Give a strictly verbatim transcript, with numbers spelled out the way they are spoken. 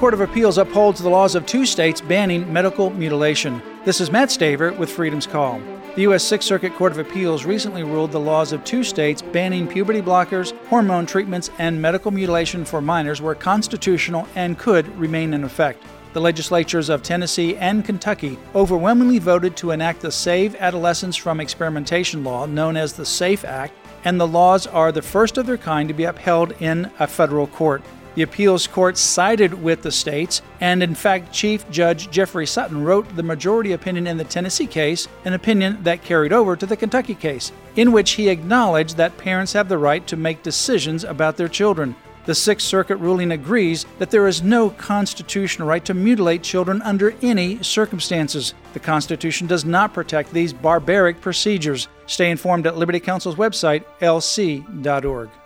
Court of Appeals upholds the laws of two states banning medical mutilation. This is Matt Staver with Freedom's Call. The U S Sixth Circuit Court of Appeals recently ruled the laws of two states banning puberty blockers, hormone treatments, and medical mutilation for minors were constitutional and could remain in effect. The legislatures of Tennessee and Kentucky overwhelmingly voted to enact the Save Adolescents from Experimentation law, known as the SAFE Act, and the laws are the first of their kind to be upheld in a federal court. The appeals court sided with the states, and in fact, Chief Judge Jeffrey Sutton wrote the majority opinion in the Tennessee case, an opinion that carried over to the Kentucky case, in which he acknowledged that parents have the right to make decisions about their children. The Sixth Circuit ruling agrees that there is no constitutional right to mutilate children under any circumstances. The Constitution does not protect these barbaric procedures. Stay informed at Liberty Counsel's website, L C dot org.